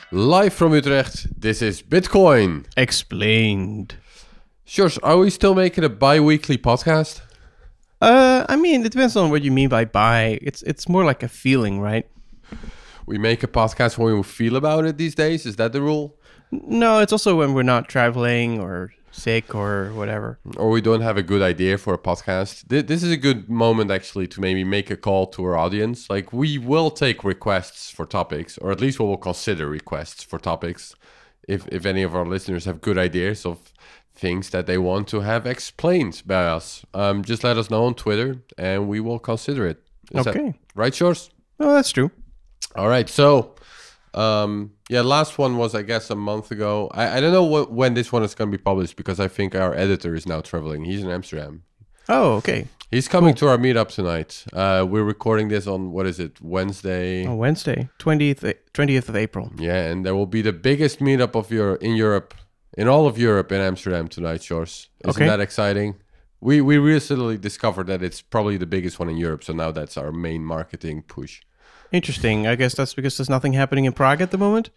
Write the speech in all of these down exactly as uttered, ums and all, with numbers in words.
Live from Utrecht, this is Bitcoin Explained. George, are we still making a bi-weekly podcast? Uh, I mean, it depends on what you mean by bi. It's it's more like a feeling, right? We make a podcast when we feel about it these days. Is that the rule? No, it's also when we're not traveling or sick or whatever. Or we don't have a good idea for a podcast. Th- This is a good moment actually to maybe make a call to our audience. Like, we will take requests for topics, or at least we will consider requests for topics. If if any of our listeners have good ideas of things that they want to have explained by us, um, just let us know on Twitter and we will consider it. Is Okay. that right, Shores? Oh, that's true. All right. So, um, yeah, last one was, I guess, a month ago. I, I don't know wh- when this one is going to be published because I think our editor is now traveling. He's in Amsterdam. Oh, okay. He's coming to our meetup tonight. Uh, we're recording this on, what is it, Wednesday? On Wednesday, twentieth, twentieth of April. Yeah, and there will be the biggest meetup of your in Europe, in all of Europe, in Amsterdam tonight, Shores. Isn't Okay. that exciting? We we recently discovered that it's probably the biggest one in Europe, so now that's our main marketing push. Interesting. I guess that's because there's nothing happening in Prague at the moment?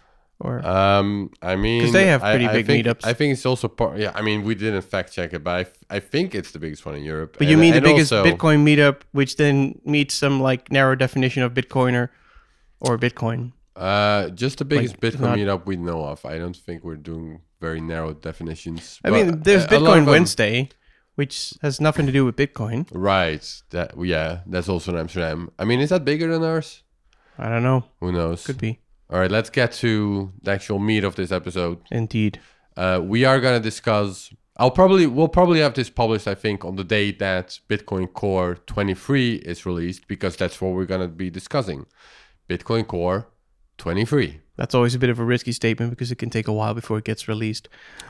Or Um, I mean, 'Cause they have I- pretty I big think, meetups. I think it's also part. Yeah, I mean, we didn't fact check it, but I, f- I think it's the biggest one in Europe. But you And- mean the and biggest also- Bitcoin meetup, which then meets some like narrow definition of Bitcoiner or Bitcoin? Uh, just the biggest Like, Bitcoin not- meetup we know of. I don't think we're doing very narrow definitions. I but, mean, there's uh, a lot of Bitcoin them- Wednesday, which has nothing to do with Bitcoin. Right. That yeah, that's also in Amsterdam. I mean, is that bigger than ours? I don't know. Who knows? Could be. All right, let's get to the actual meat of this episode. Indeed. Uh, we are going to discuss. I'll probably we'll probably have this published, I think, on the day that Bitcoin Core twenty-three is released, because that's what we're going to be discussing. Bitcoin Core twenty-three. That's always a bit of a risky statement because it can take a while before it gets released.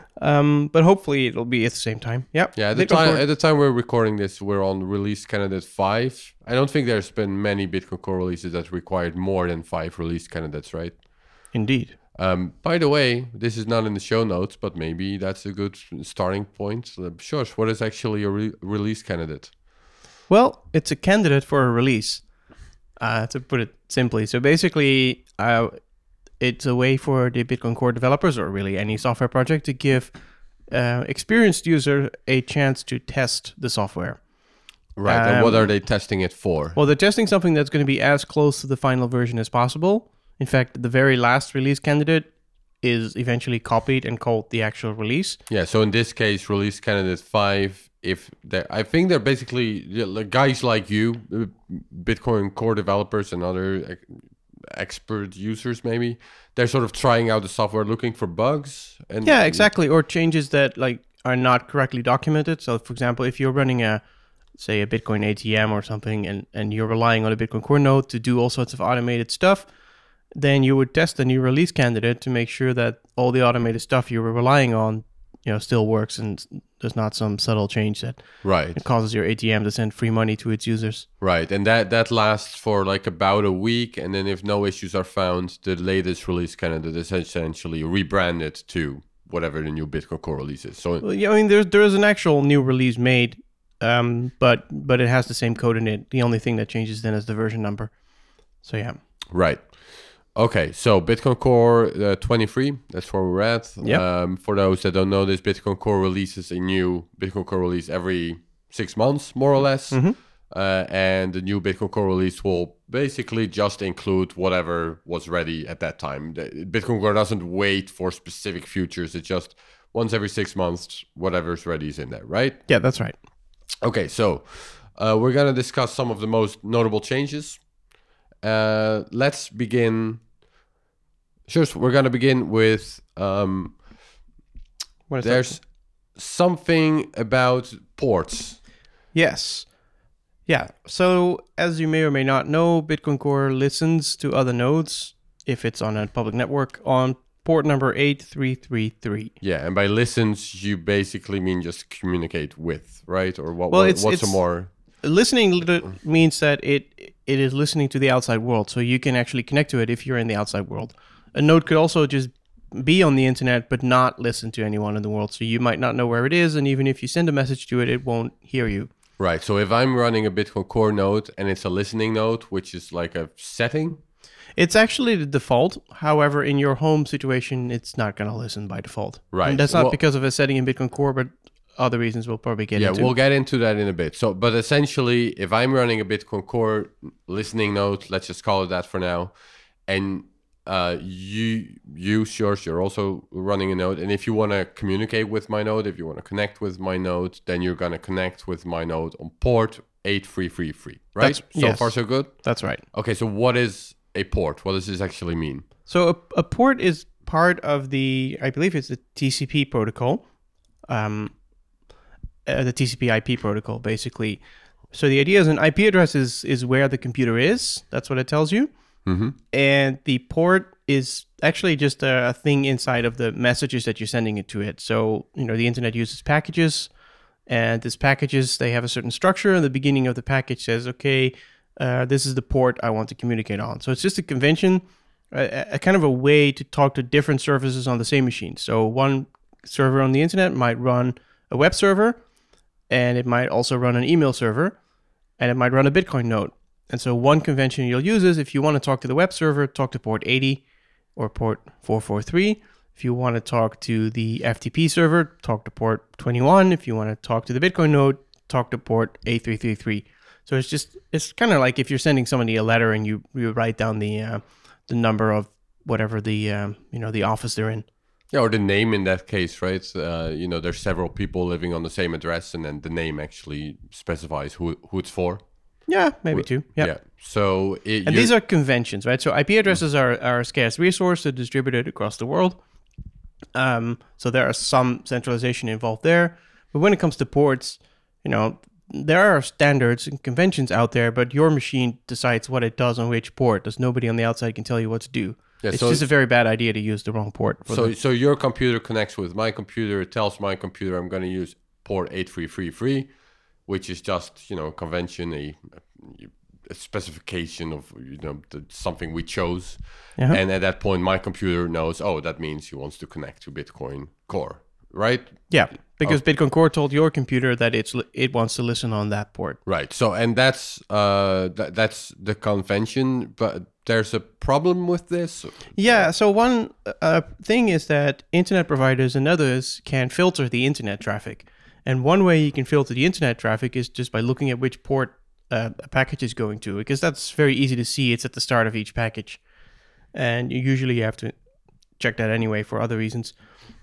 Um, but hopefully it'll be at the same time. Yep. Yeah, at the Bitcoin time Core- at the time we're recording this, we're on release candidate five. I don't think there's been many Bitcoin Core releases that required more than five release candidates, right? Indeed. Um, by the way, this is not in the show notes, but maybe that's a good starting point. Uh, Sure, what is actually a re- release candidate? Well, it's a candidate for a release, uh, to put it simply. So basically, uh, it's a way for the Bitcoin Core developers, or really any software project, to give uh, experienced user a chance to test the software. Right, and what Um, are they testing it for? Well, they're testing something that's going to be as close to the final version as possible. In fact, the very last release candidate is eventually copied and called the actual release. Yeah, so in this case, release candidate five. If they, I think they're basically yeah, like guys like you, uh, Bitcoin Core developers and other ex- expert users, maybe they're sort of trying out the software, looking for bugs. And Yeah, exactly. Or changes that like are not correctly documented. So, for example, if you're running a, say, a Bitcoin A T M or something, and, and you're relying on a Bitcoin Core node to do all sorts of automated stuff, then you would test a new release candidate to make sure that all the automated stuff you were relying on, you know, still works and there's not some subtle change that Right, it causes your A T M to send free money to its users. right, and that that lasts for like about a week, and then if no issues are found, the latest release candidate is essentially rebranded to whatever the new Bitcoin Core release is. So Well, yeah, I mean, there's there is an actual new release made, um, but but it has the same code in it. The only thing that changes then is the version number. So yeah, right. Okay, so Bitcoin Core uh, twenty-three, that's where we're at. Yep. Um, for those that don't know this, Bitcoin Core releases a new Bitcoin Core release every six months, more or less. Mhm. Uh, and the new Bitcoin Core release will basically just include whatever was ready at that time. The- Bitcoin Core doesn't wait for specific features. It's just once every six months, whatever's ready is in there, right? yeah, that's right. Okay, so uh, we're going to discuss some of the most notable changes. Uh, let's begin. Sure, so we're going to begin with um, What is there's something about ports. Yes. Yeah. So as you may or may not know, Bitcoin Core listens to other nodes if it's on a public network on port number eight three three three. Yeah, and by listens, you basically mean just communicate with, right? Or what? Well, what it's- what's a it's- more? Listening lit- means that it it is listening to the outside world, so you can actually connect to it if you're in the outside world. A node could also just be on the internet but not listen to anyone in the world, so you might not know where it is, and even if you send a message to it, it won't hear you. Right. So if I'm running a Bitcoin Core node and it's a listening node, which is like a setting, It's actually the default. However, in your home situation, it's not going to listen by default. Right. And that's not Well- because of a setting in Bitcoin Core, but other reasons we'll probably get Yeah, into. we'll get into that in a bit. So, but essentially, if I'm running a Bitcoin Core listening node, let's just call it that for now, and uh, you use yours, you're also running a node. And if you want to communicate with my node, if you want to connect with my node, then you're going to connect with my node on port eight three three three, right? That's- so yes. far, so good? That's right. Okay, so what is a port? What does this actually mean? So a, a port is part of the, I believe it's the T C P protocol, um, uh, the T C P I P protocol, basically. So the idea is an I P address is, is where the computer is. That's what it tells you. Mm-hmm. And the port is actually just a, a thing inside of the messages that you're sending it to it. So, you know, the internet uses packages, and these packages, they have a certain structure. And the beginning of the package says, okay, uh, this is the port I want to communicate on. So it's just a convention, a, a kind of a way to talk to different services on the same machine. So one server on the internet might run a web server, and it might also run an email server, and it might run a Bitcoin node. And so one convention you'll use is if you want to talk to the web server, talk to port eighty or port four forty-three. If you want to talk to the F T P server, talk to port twenty-one. If you want to talk to the Bitcoin node, talk to port eight three three three. So it's just, it's kind of like if you're sending somebody a letter and you, you write down the uh, the number of whatever the, um, you know, the office they're in. Yeah, or the name in that case, right? Uh, you know, there's several people living on the same address, and then the name actually specifies who who it's for. Yeah, maybe two. Yep. Yeah. So it, And you- these are conventions, right? So I P addresses are, are a scarce resource. They're distributed across the world. Um, so there are some centralization involved there. But when it comes to ports, you know, there are standards and conventions out there, but your machine decides what it does on which port. There's nobody on the outside can tell you what to do. Yeah, it's so just a very bad idea to use the wrong port. For so the, so your computer connects with my computer. It tells my computer I'm going to use port eight three three three, which is just, you know, convention, a, a specification of, you know, the, something we chose. Uh-huh. And at that point, my computer knows, oh, that means he wants to connect to Bitcoin Core, right? yeah, because Oh. Bitcoin Core told your computer that it's li- it wants to listen on that port. Right. So, and that's uh, th- that's the convention, but there's a problem with this. Yeah, so one uh, thing is that internet providers and others can filter the internet traffic. And one way you can filter the internet traffic is just by looking at which port uh, a package is going to, because that's very easy to see. It's at the start of each package. And you usually have to check that anyway for other reasons.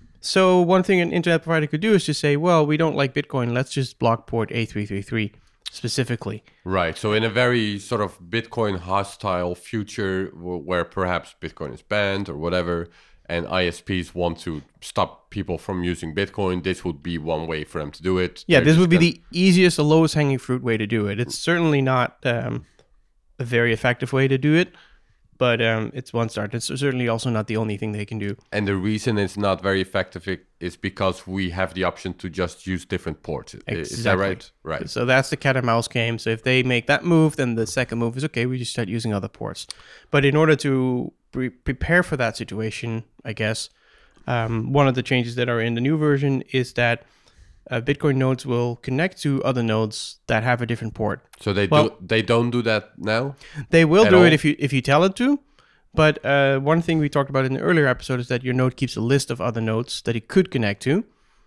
So one thing an internet provider could do is just say, well, we don't like Bitcoin. Let's just block port eight three three three specifically. Right. So, in a very sort of Bitcoin hostile future w- where perhaps Bitcoin is banned or whatever, and I S Ps want to stop people from using Bitcoin, this would be one way for them to do it. Yeah, They're this just would be gonna- the easiest, the lowest hanging fruit way to do it. It's certainly not um, a very effective way to do it, but um, it's one start. It's certainly also not the only thing they can do. And the reason it's not very effective i- is because we have the option to just use different ports. I- Is that Exactly. right? Right. So that's the cat and mouse game. So if they make that move, then the second move is, okay, we just start using other ports. But in order to pre- prepare for that situation, I guess, um, one of the changes that are in the new version is that uh, Bitcoin nodes will connect to other nodes that have a different port. So they Well- do they don't do that now? They will At do all? it if you if you tell it to. But uh, one thing we talked about in the earlier episode is that your node keeps a list of other nodes that it could connect to.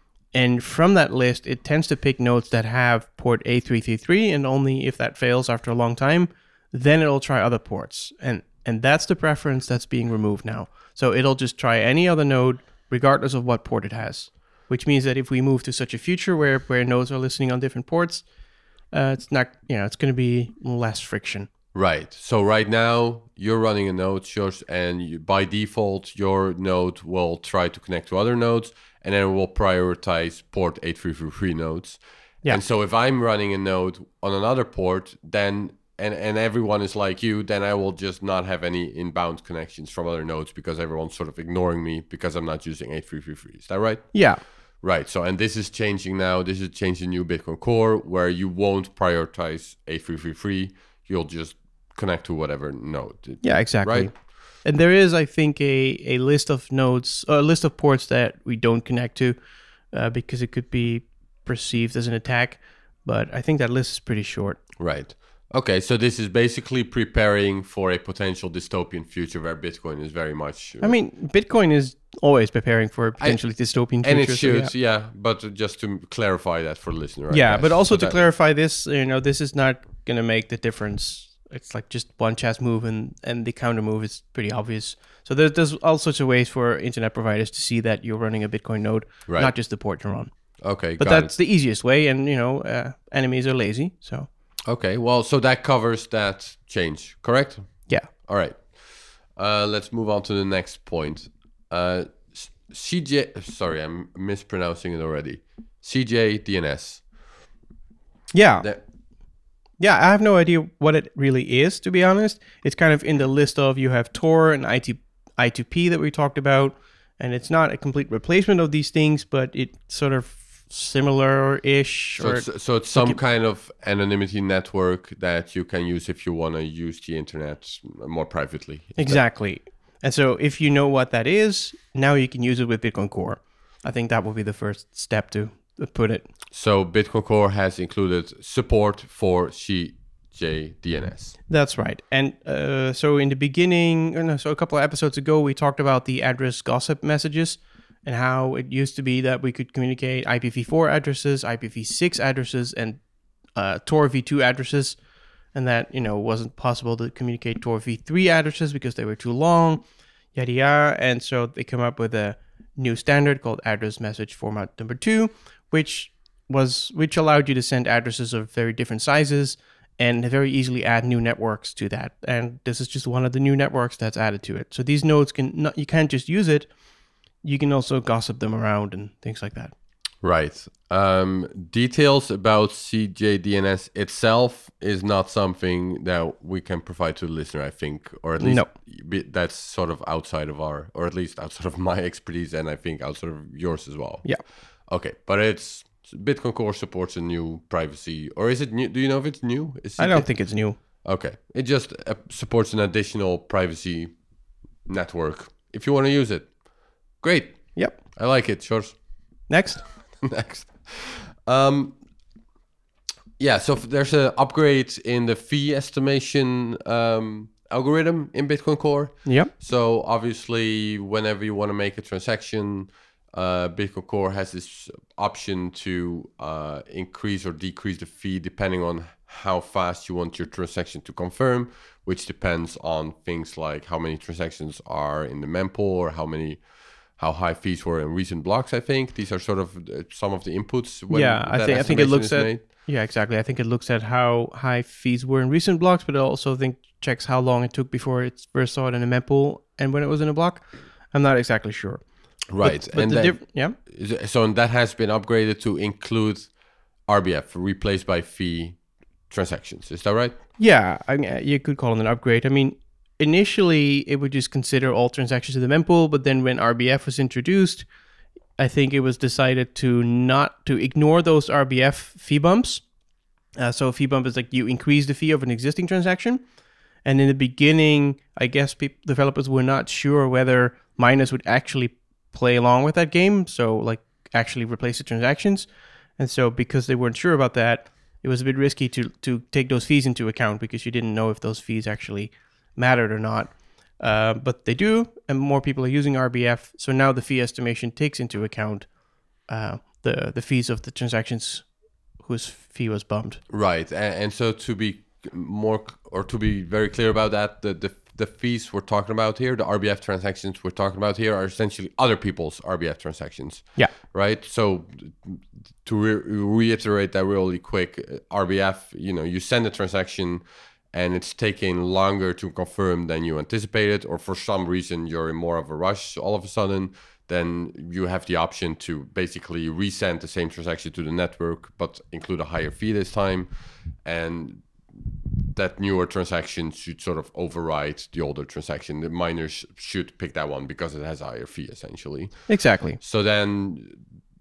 And from that list, it tends to pick nodes that have port eight three three three, and only if that fails after a long time, then it'll try other ports. And and that's the preference that's being removed now. So it'll just try any other node, regardless of what port it has. Which means that if we move to such a future where, where nodes are listening on different ports, uh, it's not, you know, it's going to be less friction. Right. So right now you're running a node, Jos, and you, by default your node will try to connect to other nodes, and then it will prioritize port eight three three three nodes. Yeah. And so if I'm running a node on another port, then and and everyone is like you, then I will just not have any inbound connections from other nodes because everyone's sort of ignoring me because I'm not using eight three three three. Is that right? Yeah. Right. So, and this is changing now. This is changing new Bitcoin Core where you won't prioritize eight three three three. You'll just connect to whatever node. Yeah, exactly. Right. And there is, I think, a, a list of nodes, a list of ports that we don't connect to uh, because it could be perceived as an attack. But I think that list is pretty short. Right. Okay, so this is basically preparing for a potential dystopian future where Bitcoin is very much. I mean, Bitcoin is always preparing for a potentially I, dystopian future. And it should, so yeah. yeah. But just to clarify that for the listener, I yeah. guess. But also so to that, clarify this, you know, this is not going to make the difference. It's like just one chess move, and, and the counter move is pretty obvious. So there's there's all sorts of ways for internet providers to see that you're running a Bitcoin node, right. not just the port you're on. Okay, but got that's it. the easiest way, and you know, uh, enemies are lazy, so. Okay, well, so that covers that change, correct? Yeah. All right. Uh, let's move on to the next point. Uh, C J, sorry, I'm mispronouncing it already. C J D N S. Yeah. That, yeah, I have no idea what it really is, to be honest. It's kind of in the list of you have Tor and I two P that we talked about, and it's not a complete replacement of these things, but it sort of similar-ish. So, or it's, so it's some like kind of anonymity network that you can use if you want to use the internet more privately. Exactly. That... And so if you know what that is, now you can use it with Bitcoin Core. I think that will be the first step to put it. So Bitcoin Core has included support for C J D N S. That's right. And uh, so in the beginning, no, so a couple of episodes ago, we talked about the address gossip messages, and how it used to be that we could communicate I P v four addresses, I P v six addresses, and uh, Tor v two addresses, and that, you know, wasn't possible to communicate Tor v three addresses because they were too long, yada yada. And so they come up with a new standard called address message format number two, which was which allowed you to send addresses of very different sizes and very easily add new networks to that. And this is just one of the new networks that's added to it. So these nodes can not, you can't just use it. You can also gossip them around and things like that. Right. Um, details about C J D N S itself is not something that we can provide to the listener, I think, or at least no. that's sort of outside of our, or at least outside of my expertise, and I think outside of yours as well. Yeah. Okay, but it's Bitcoin Core supports a new privacy, or is it new? Do you know if it's new? Is I don't it, think it's new. Okay, it just uh, supports an additional privacy network if you want to use it. Great. Yep. I like it. Sure. Next. Next. Um, yeah, so there's an upgrade in the fee estimation um, algorithm in Bitcoin Core. Yep. So obviously, whenever you want to make a transaction, uh, Bitcoin Core has this option to uh, increase or decrease the fee depending on how fast you want your transaction to confirm, which depends on things like how many transactions are in the mempool or how many... how high fees were in recent blocks. I think these are sort of some of the inputs. When yeah, I think I think it looks at made. yeah exactly. I think it looks at how high fees were in recent blocks, but it also think checks how long it took before it first saw it in a mempool and when it was in a block. I'm not exactly sure. Right, but, but and the that, diff- yeah. So that has been upgraded to include R B F, replaced by fee transactions. Is that right? Yeah, I mean, you could call it an upgrade. I mean. Initially, it would just consider all transactions in the mempool, but then when R B F was introduced, I think it was decided to not to ignore those R B F fee bumps. Uh, so a fee bump is like you increase the fee of an existing transaction. And in the beginning, I guess pe- developers were not sure whether miners would actually play along with that game, so like actually replace the transactions. And so because they weren't sure about that, it was a bit risky to to take those fees into account because you didn't know if those fees actually mattered or not, uh, but they do, and more people are using R B F. So now the fee estimation takes into account uh, the the fees of the transactions whose fee was bumped. Right, and, and so to be more or to be very clear about that, the, the the fees we're talking about here, the R B F transactions we're talking about here, are essentially other people's R B F transactions. Yeah. Right. So to re- reiterate that really quick, R B F, you know, you send a transaction and it's taking longer to confirm than you anticipated, or for some reason you're in more of a rush all of a sudden, then you have the option to basically resend the same transaction to the network, but include a higher fee this time. And that newer transaction should sort of override the older transaction. The miners should pick that one because it has a higher fee, essentially. Exactly. So then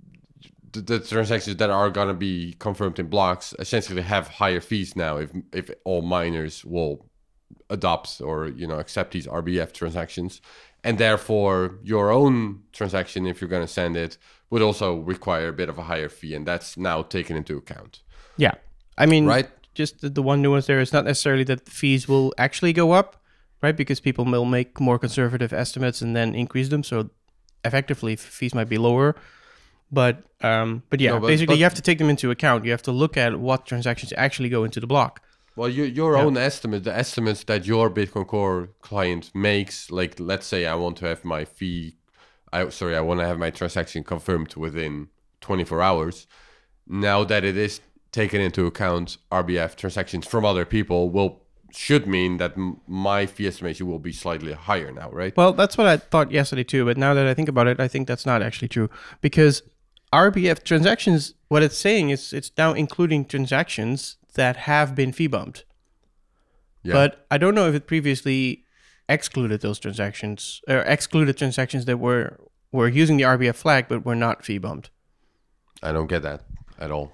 the, the transactions that are going to be confirmed in blocks essentially have higher fees now if if all miners will adopt or, you know, accept these R B F transactions. And therefore, your own transaction, if you're going to send it, would also require a bit of a higher fee. And that's now taken into account. Yeah. I mean, right? just the, the one nuance there is not necessarily that the fees will actually go up, right? Because people will make more conservative estimates and then increase them. So effectively, fees might be lower. But um, but yeah, no, but, basically but, you have to take them into account. You have to look at what transactions actually go into the block. Well, your your yeah. own estimate, the estimates that your Bitcoin Core client makes, like let's say I want to have my fee, I sorry, I want to have my transaction confirmed within twenty-four hours. Now that it is taken into account, R B F transactions from other people will should mean that m- my fee estimation will be slightly higher now, right? Well, that's what I thought yesterday too. But now that I think about it, I think that's not actually true because R B F transactions, what it's saying is it's now including transactions that have been fee bumped. Yeah. But I don't know if it previously excluded those transactions or excluded transactions that were were using the R B F flag but were not fee bumped. I don't get that at all.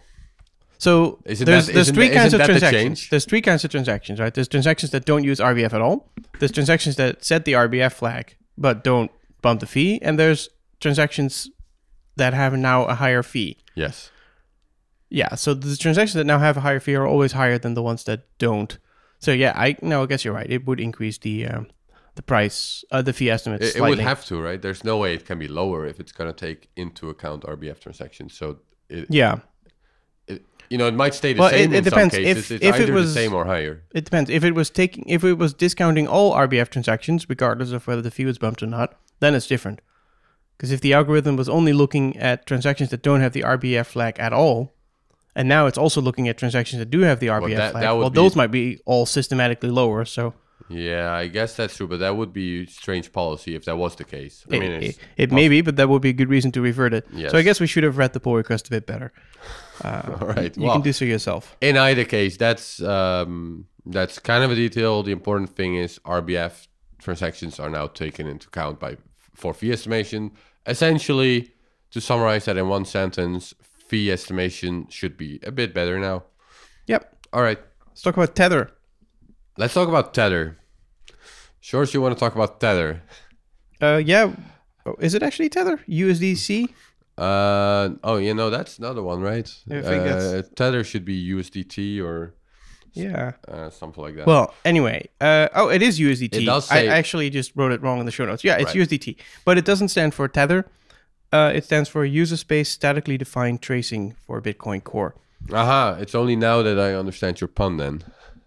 So isn't there's that, there's three kinds of transactions. The there's three kinds of transactions, right? There's transactions that don't use R B F at all. There's transactions that set the R B F flag but don't bump the fee, and there's transactions that have now a higher fee. Yes. Yeah, so the transactions that now have a higher fee are always higher than the ones that don't. So yeah, I no, I guess you're right. It would increase the um, the price, uh, the fee estimate it, slightly. It would have to, right? There's no way it can be lower if it's going to take into account R B F transactions. So it, yeah, it, you know, it might stay the well, same it, it in depends. some cases. If, it's if either it was, the same or higher. It depends. If it was taking, if it was discounting all R B F transactions, regardless of whether the fee was bumped or not, then it's different. Because if the algorithm was only looking at transactions that don't have the R B F flag at all, and now it's also looking at transactions that do have the R B F well, that, flag, that well, be, those might be all systematically lower. So yeah, I guess that's true, but that would be strange policy if that was the case. I it, mean, it, it may be, but that would be a good reason to revert it. Yes. So I guess we should have read the pull request a bit better. Uh, all right, you well, can do so yourself. In either case, that's um, that's kind of a detail. The important thing is R B F transactions are now taken into account by for fee estimation. Essentially, to summarize that in one sentence, fee estimation should be a bit better now. Yep. All right. Let's talk about Tether. Let's talk about Tether. George, you want to talk about Tether? Uh, yeah. Is it actually Tether? U S D C? Uh, oh, you know, that's another one, right? I think uh, that's... Tether should be U S D T or yeah, uh, something like that. Well, anyway. Uh, oh, it is U S D T. It does say... I actually just wrote it wrong in the show notes. Yeah, it's right. U S D T. But it doesn't stand for Tether. Uh, it stands for User Space Statically Defined Tracing for Bitcoin Core. Aha, it's only now that I understand your pun then.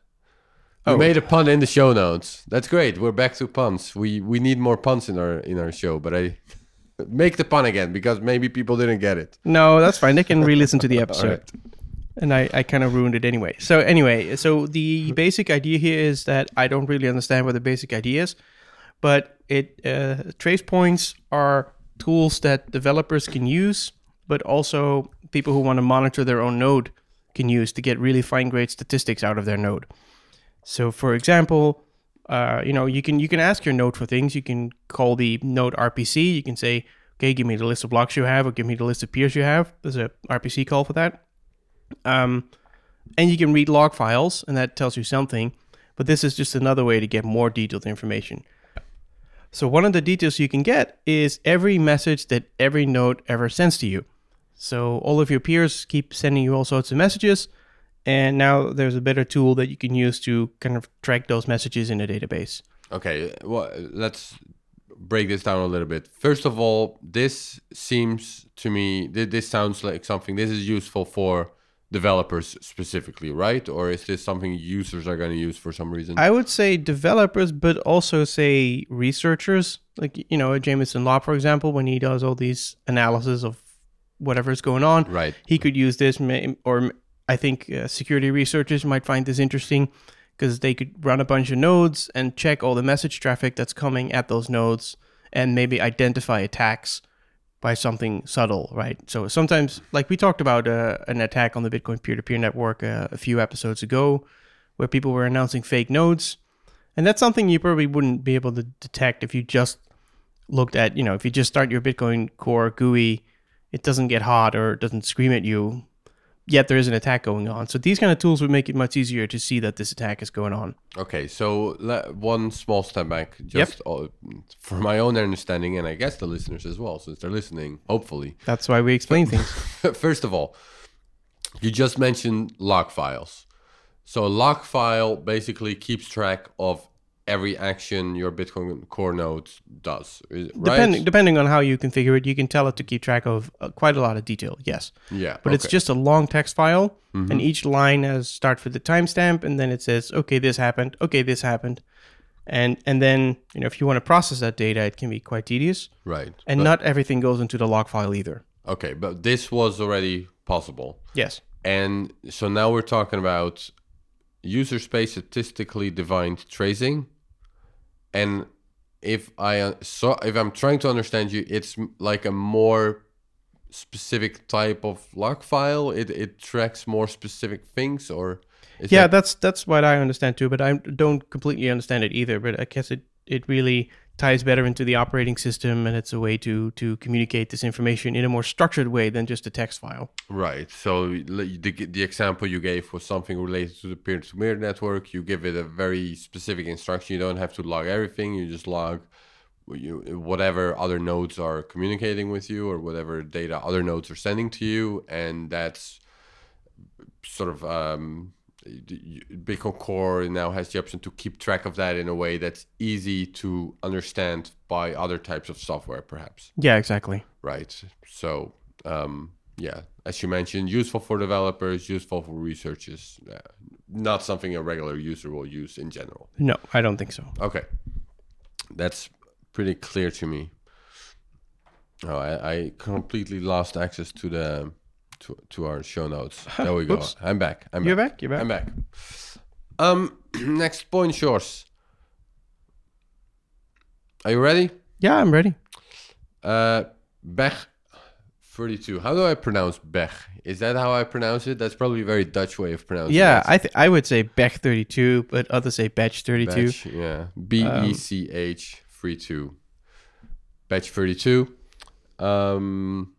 We oh. made a pun in the show notes. That's great. We're back to puns. We we need more puns in our in our show, but I make the pun again because maybe people didn't get it. No, that's fine. They can re-listen to the episode. Right. And I, I kind of ruined it anyway. So anyway, so the basic idea here is that I don't really understand what the basic idea is, but it uh, trace points are tools that developers can use, but also people who want to monitor their own node can use to get really fine-grained statistics out of their node. So, for example, uh, you know, you can you can ask your node for things. You can call the node R P C. You can say, okay, give me the list of blocks you have, or give me the list of peers you have. There's a R P C call for that. Um, and you can read log files, and that tells you something. But this is just another way to get more detailed information. So one of the details you can get is every message that every node ever sends to you. So all of your peers keep sending you all sorts of messages, and now there's a better tool that you can use to kind of track those messages in a database. Okay, well, let's break this down a little bit. First of all, this seems to me, this sounds like something, this is useful for developers specifically, right? Or is this something users are going to use for some reason? I would say developers, but also say researchers, like, you know, Jameson Lopp, for example, when he does all these analysis of whatever's going on, right? He could use this, or I think uh, security researchers might find this interesting because they could run a bunch of nodes and check all the message traffic that's coming at those nodes and maybe identify attacks by something subtle, right? So sometimes, like we talked about uh, an attack on the Bitcoin peer-to-peer network uh, a few episodes ago where people were announcing fake nodes. And that's something you probably wouldn't be able to detect if you just looked at, you know, if you just start your Bitcoin Core G U I, it doesn't get hot or it doesn't scream at you, yet there is an attack going on. So these kind of tools would make it much easier to see that this attack is going on. Okay, so le- one small step back, just yep. all, for my own understanding, and I guess the listeners as well, since they're listening, hopefully. That's why we explain things. First of all, you just mentioned log files. So a log file basically keeps track of every action your Bitcoin Core node does, right? Depending depending on how you configure it, you can tell it to keep track of uh, quite a lot of detail. Yes. Yeah. But okay. it's just a long text file, Mhm. and each line has start with the timestamp, and then it says, okay, this happened. Okay, this happened. And and then, you know, if you want to process that data, it can be quite tedious. Right. And but, not everything goes into the log file either. Okay, but this was already possible. Yes. And so now we're talking about user space statistically defined tracing. And if I uh, so if I'm trying to understand you, it's m- like a more specific type of log file. It it tracks more specific things, or is Yeah, that- that's that's what I understand too, but I don't completely understand it either. But I guess it, it really ties better into the operating system, and it's a way to to communicate this information in a more structured way than just a text file. right. So the the example you gave was something related to the peer-to-peer network. You give it a very specific instruction. You don't have to log everything. You just log you whatever other nodes are communicating with you, or whatever data other nodes are sending to you, and that's sort of um, Bitcoin Core now has the option to keep track of that in a way that's easy to understand by other types of software, perhaps. Yeah, exactly. Right. So, um, yeah, as you mentioned, useful for developers, useful for researchers, uh, not something a regular user will use in general. No, I don't think so. Okay. That's pretty clear to me. Oh, I, I completely lost access to the to, to our show notes. There we go. Oops. I'm back. I'm You're back. back? You're back? I'm back. Um, next point, yours. Are you ready? Yeah, I'm ready. Uh, Bech thirty-two. How do I pronounce Bech? Is that how I pronounce it? That's probably a very Dutch way of pronouncing Yeah, it. I th- I would say Bech thirty-two, but others say Batch thirty-two. Batch, yeah. B E C H thirty-two. Batch thirty-two. Um,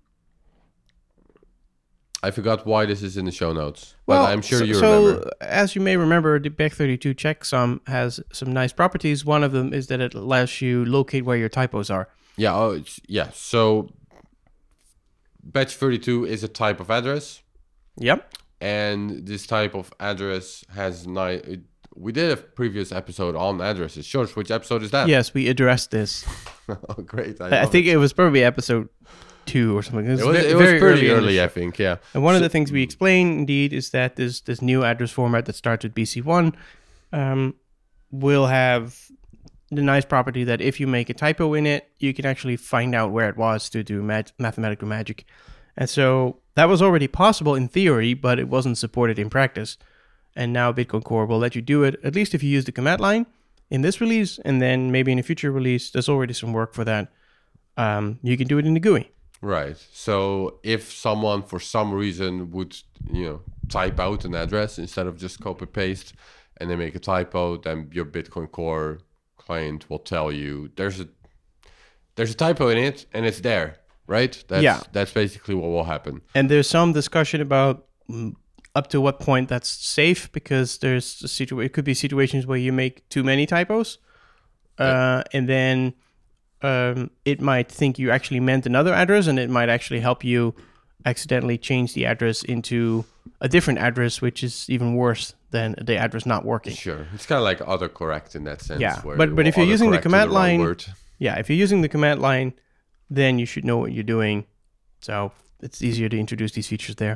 I forgot why this is in the show notes, but I'm sure so, you so remember. as you may remember, the Bech thirty-two checksum has some nice properties. One of them is that it allows you locate where your typos are. Yeah, oh, it's, yeah. So Batch thirty-two is a type of address, Yep. and this type of address has nice. We did a previous episode on addresses. George, which episode is that? Yes, we addressed this. Oh, great! I, I love think it. it was probably episode two or something. It was, ve- it was very pretty in the early, show. I think. Yeah. And one of So- the things we explain, indeed, is that this this new address format that starts with B C one um, will have the nice property that if you make a typo in it, you can actually find out where it was to do mag- mathematical magic. And so that was already possible in theory, but it wasn't supported in practice. And now Bitcoin Core will let you do it, at least if you use the command line in this release, and then maybe in a future release, there's already some work for that. Um, you can do it in the G U I. Right. So if someone for some reason would, you know, type out an address instead of just copy paste, and they make a typo, then your Bitcoin Core client will tell you there's a there's a typo in it and it's there, right? That's, Yeah. That's basically what will happen. And there's some discussion about mm, up to what point that's safe, because there's a situa- it could be situations where you make too many typos, uh, and then um, it might think you actually meant another address, and it might actually help you accidentally change the address into a different address, which is even worse than the address not working. Sure. It's kind of like autocorrect in that sense. Yeah, where but- you but will if you're using the autocorrect to command wrong line- word. Yeah, if you're using the command line, then you should know what you're doing. So it's easier to introduce these features there.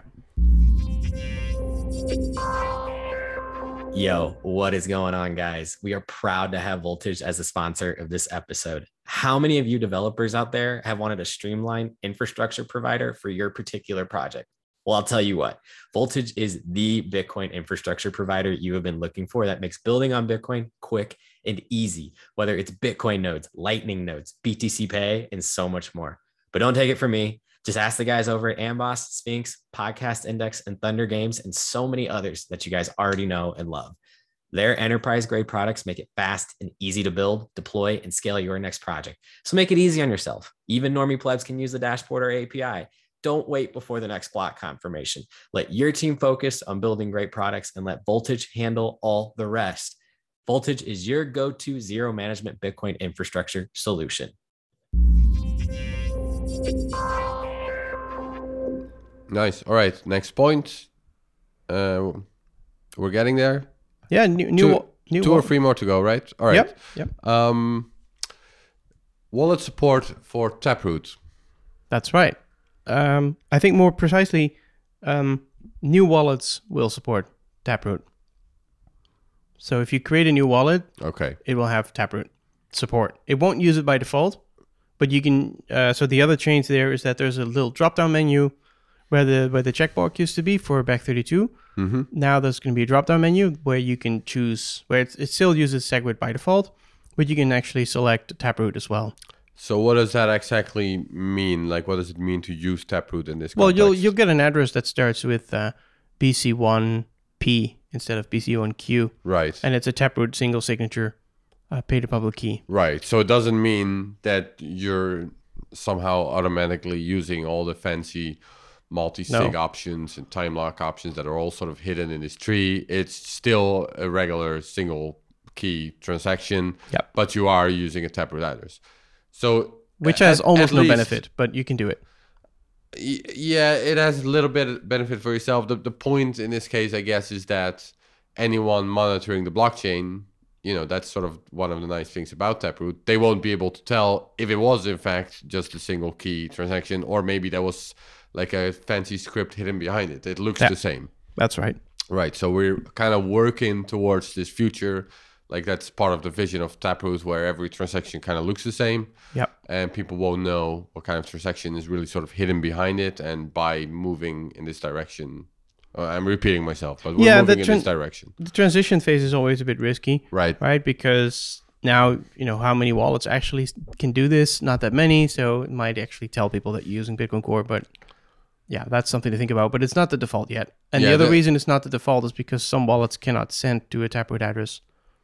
Yo, what is going on, guys? We are proud to have Voltage as a sponsor of this episode. How many of you developers out there have wanted a streamlined infrastructure provider for your particular project? Well, I'll tell you what, Voltage is the Bitcoin infrastructure provider you have been looking for that makes building on Bitcoin quick and easy, whether it's Bitcoin nodes, Lightning nodes, B T C Pay, and so much more. But don't take it from me. Just ask the guys over at Amboss, Sphinx, Podcast Index, and Thunder Games, and so many others that you guys already know and love. Their enterprise-grade products make it fast and easy to build, deploy, and scale your next project. So make it easy on yourself. Even normie plebs can use the dashboard or A P I. Don't wait before the next block confirmation. Let your team focus on building great products and let Voltage handle all the rest. Voltage is your go-to zero management Bitcoin infrastructure solution. Nice. All right. Next point. Uh, We're getting there. Yeah, new new Two, new two or three more to go, right? All right. Yep. Yep. Um, wallet support for Taproot. That's right. Um, I think more precisely, um, new wallets will support Taproot. So if you create a new wallet, Okay. it will have Taproot support. It won't use it by default, but you can. Uh, so the other change there is that there's a little drop-down menu where the where the checkbox used to be for Bech thirty-two. Mm-hmm. Now there's going to be a drop-down menu where you can choose where it's, it still uses SegWit by default, but you can actually select Taproot as well. So what does that exactly mean? Like, what does it mean to use Taproot in this Well, context? you'll you'll get an address that starts with uh, B C one P instead of B C one Q, Right. and it's a Taproot single signature uh, pay to public key. Right. So it doesn't mean that you're somehow automatically using all the fancy multi-sig No. options and time lock options that are all sort of hidden in this tree. It's still a regular single key transaction, Yep. but you are using a Taproot address. So Which at- has almost at no least- benefit, but you can do it. Y- Yeah, it has a little bit of benefit for yourself. The, the point in this case, I guess, is that anyone monitoring the blockchain, you know, that's sort of one of the nice things about Taproot. They won't be able to tell if it was, in fact, just a single key transaction, or maybe there was like a fancy script hidden behind it. It looks Yeah. the same. That's right. Right. So we're kind of working towards this future. Like that's part of the vision of Taproot, where every transaction kind of looks the same. Yep. And people won't know what kind of transaction is really sort of hidden behind it. And by moving in this direction, uh, I'm repeating myself, but we're Yeah, moving the in tran- this direction. The transition phase is always a bit risky, Right. right? Because now, you know, how many wallets actually can do this? Not that many. So it might actually tell people that you're using Bitcoin Core, but yeah, that's something to think about. But it's not the default yet. And Yeah, the other the- reason it's not the default is because some wallets cannot send to a Taproot address.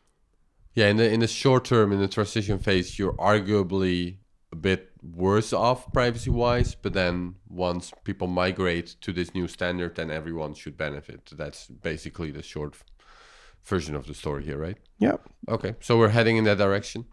Yeah, in the in the short term, in the transition phase, you're arguably a bit worse off privacy wise. But then once people migrate to this new standard, then everyone should benefit. That's basically the short f- version of the story here, right? Yep. Okay, so we're heading in that direction.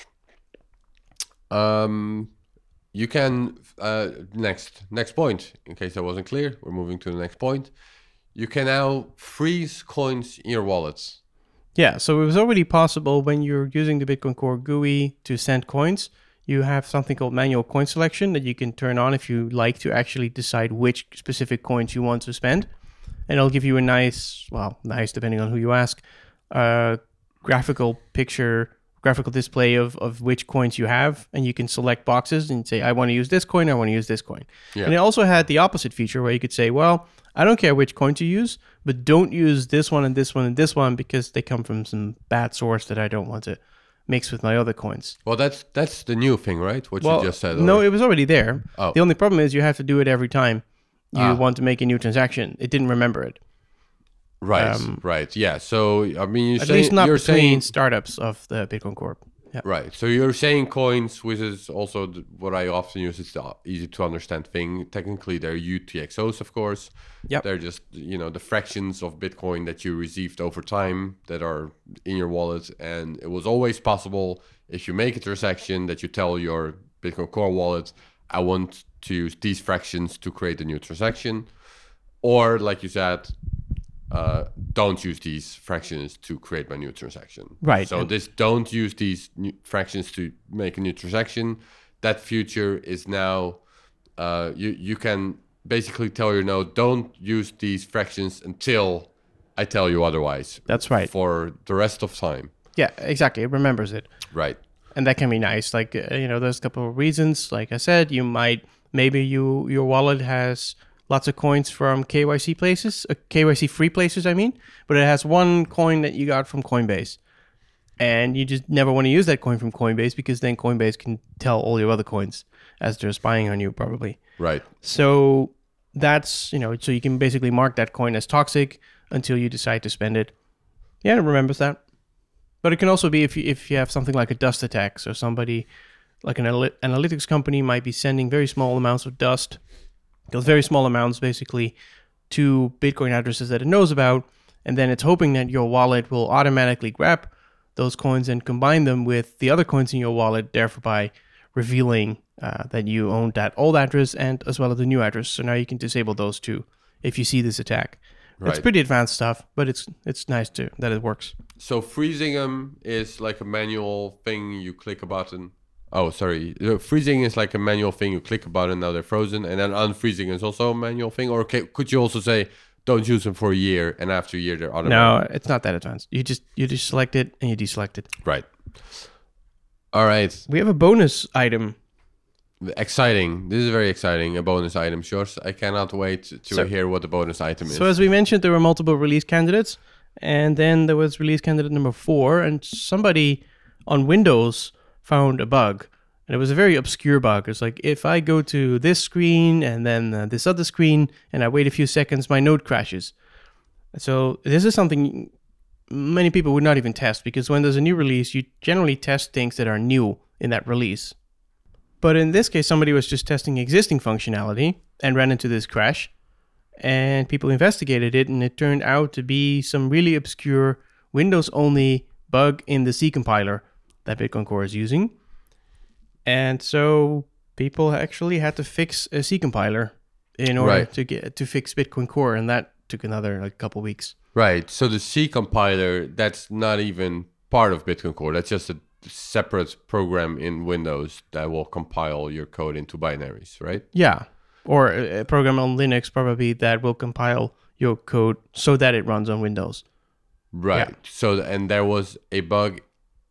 Um, you can uh, next next point. In case that wasn't clear, we're moving to the next point. You can now freeze coins in your wallets. Yeah, so it was already possible when you're using the Bitcoin Core G U I to send coins. You have something called manual coin selection that you can turn on if you like to actually decide which specific coins you want to spend. And it'll give you a nice, well, nice depending on who you ask, uh, graphical picture, graphical display of, of which coins you have. And you can select boxes and say, I want to use this coin, I want to use this coin. Yeah. And it also had the opposite feature where you could say, well, I don't care which coin to use, but don't use this one and this one and this one because they come from some bad source that I don't want to mix with my other coins. Well, that's that's the new thing, right? What Well, you just said. no, or- it was already there. Oh. The only problem is you have to do it every time you Ah. want to make a new transaction. It didn't remember it. right, um, right, yeah. So I mean, you're At saying least not you're between saying startups of the Bitcoin Corp. Yeah. right. So you're saying coins, which is also the, what I often use. It's the easy to understand thing. Technically, they're U T X Os, of course. Yep. They're just you know the fractions of Bitcoin that you received over time that are in your wallet, and it was always possible if you make a transaction that you tell your Bitcoin Core wallet, I want to use these fractions to create a new transaction, or like you said, uh, don't use these fractions to create my new transaction. Right. So this don't use these new fractions to make a new transaction. That feature is now uh, you you can basically tell your node don't use these fractions until I tell you otherwise. That's right. For the rest of time. Yeah, exactly. It remembers it. Right. And that can be nice. Like, uh, you know, there's a couple of reasons. Like I said, you might, maybe you your wallet has lots of coins from K Y C places, uh, K Y C free places, I mean, but it has one coin that you got from Coinbase. And you just never want to use that coin from Coinbase because then Coinbase can tell all your other coins as they're spying on you, probably. Right. So that's, you know, so you can basically mark that coin as toxic until you decide to spend it. Yeah, it remembers that. But it can also be if you, if you have something like a dust attack. So somebody, like an anal- analytics company might be sending very small amounts of dust, those very small amounts basically, to Bitcoin addresses that it knows about. And then it's hoping that your wallet will automatically grab those coins and combine them with the other coins in your wallet, thereby revealing uh, that you own that old address and as well as the new address. So now you can disable those two if you see this attack. Right. It's pretty advanced stuff, but it's it's nice too that it works. So freezing them is like a manual thing. You click a button. Oh, sorry. Uh, Freezing is like a manual thing. You click a button, now they're frozen. And then unfreezing is also a manual thing. Or ca- could you also say, don't use them for a year, and after a year they're automatic? No, it's not that advanced. You just you just select it and you deselect it. Right. All right. We have a bonus item. Exciting. This is very exciting. A bonus item, Sjors. I cannot wait to So- hear what the bonus item is. So as we mentioned, there were multiple release candidates, and then there was release candidate number four, and somebody on Windows found a bug, and it was a very obscure bug. It's like, if I go to this screen and then uh, this other screen, and I wait a few seconds, my node crashes. So this is something many people would not even test, because when there's a new release, you generally test things that are new in that release. But in this case, somebody was just testing existing functionality and ran into this crash. And people investigated it, and it turned out to be some really obscure Windows-only bug in the C compiler that Bitcoin Core is using. And so people actually had to fix a C compiler in order Right. to get to fix Bitcoin Core, and that took another like couple weeks. Right. So the C compiler, that's not even part of Bitcoin Core. That's just a separate program in Windows that will compile your code into binaries, right? Yeah, or a a program on Linux probably that will compile your code so that it runs on Windows. Right. Yeah. So, and there was a bug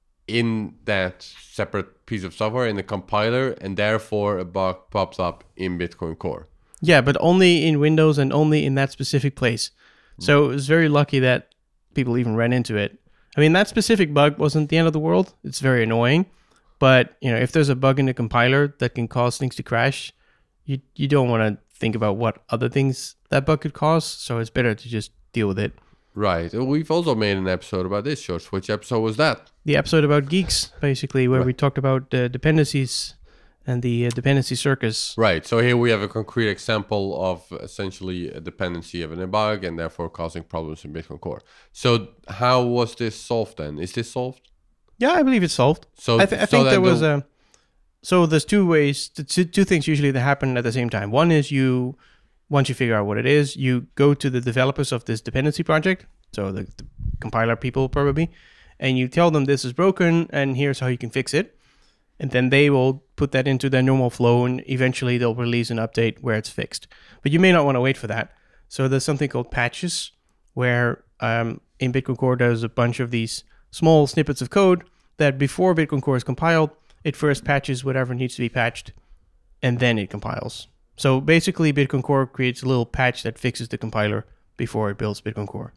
in that separate piece of software in the compiler, and therefore a bug pops up in Bitcoin Core. Yeah, but only in Windows and only in that specific place. So it was very lucky that people even ran into it. I mean, that specific bug wasn't the end of the world. It's very annoying. But, you know, if there's a bug in the compiler that can cause things to crash, you you don't want to think about what other things that bug could cause. So it's better to just deal with it. Right. And we've also made an episode about this, George. Which episode was that? The episode about geeks, basically, where Right. we talked about uh, dependencies and the uh, dependency circus. Right. So here we have a concrete example of essentially a dependency of a bug and therefore causing problems in Bitcoin Core. So how was this solved then? Is this solved? Yeah, I believe it's solved. So I, th- I so think then there was the- a. So there's two ways, t- two, two things usually that happen at the same time. One is you, once you figure out what it is, you go to the developers of this dependency project, so the, the compiler people probably, and you tell them this is broken and here's how you can fix it. And then they will put that into their normal flow, and eventually they'll release an update where it's fixed. But you may not want to wait for that. So there's something called patches, where um, in Bitcoin Core there's a bunch of these small snippets of code that before Bitcoin Core is compiled, it first patches whatever needs to be patched, and then it compiles. So basically, Bitcoin Core creates a little patch that fixes the compiler before it builds Bitcoin Core.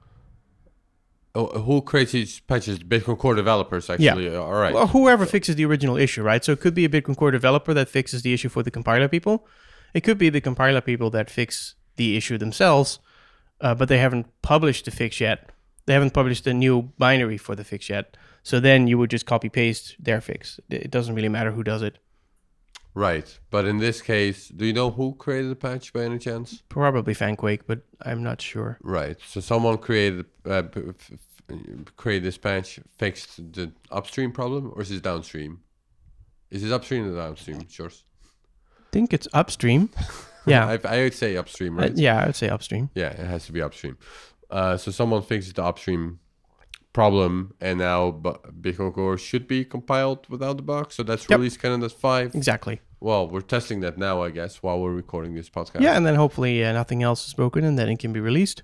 Oh, who creates these patches? Bitcoin Core developers, actually. All right. Well, whoever fixes the original issue, right? So it could be a Bitcoin Core developer that fixes the issue for the compiler people. It could be the compiler people that fix the issue themselves, uh, but they haven't published the fix yet. They haven't published a new binary for the fix yet. So then you would just copy paste their fix. It doesn't really matter who does it. Right. But in this case, do you know who created the patch by any chance? Probably Fanquake, but I'm not sure. Right. So someone created uh, p- f- f- created this patch, fixed the upstream problem, or is it downstream? Is it upstream or downstream? Sure. I think it's upstream. Yeah. I, I would say upstream, Uh, right? yeah, I would say upstream. Yeah, it has to be upstream. Uh, so someone fixes the upstream problem, and now B- Bitcoin Core should be compiled without the bug. So that's Yep. release Canada's five. Exactly. Well, we're testing that now, I guess, while we're recording this podcast. Yeah, and then hopefully uh, nothing else is broken, and then it can be released.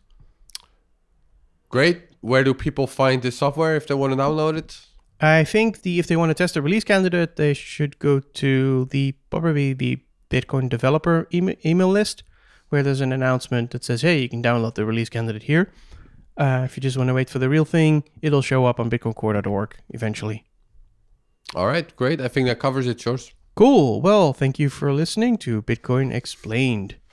Great. Where do people find this software if they want to download it? I think the if they want to test a release candidate, they should go to the probably the Bitcoin developer email, email list, where there's an announcement that says, "Hey, you can download the release candidate here." Uh, if you just want to wait for the real thing, it'll show up on bitcoin core dot org eventually. All right, great. I think that covers it, George. Cool. Well, thank you for listening to Bitcoin Explained.